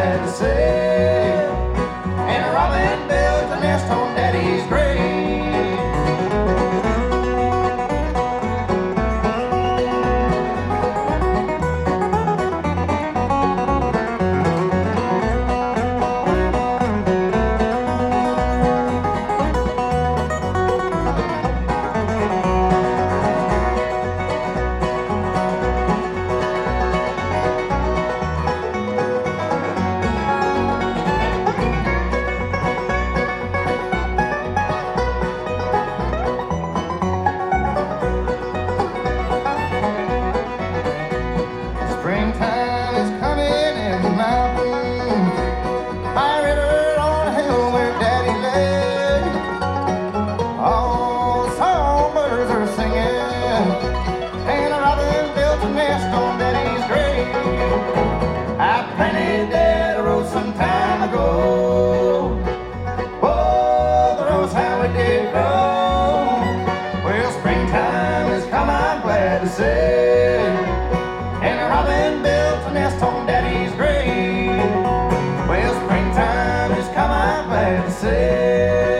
glad to say. And a robin built a nest on Daddy's grave. Springtime is coming in the mountains, high river on a hill where Daddy lay. All the songbirds are singing, and a robin built a nest on Daddy's grave. I planted that rose some time ago. Oh, the rose, how it did grow. Well, springtime has come, I'm glad to say. And a robin built a nest on Daddy's grave. Well, springtime has come, I'm glad to say.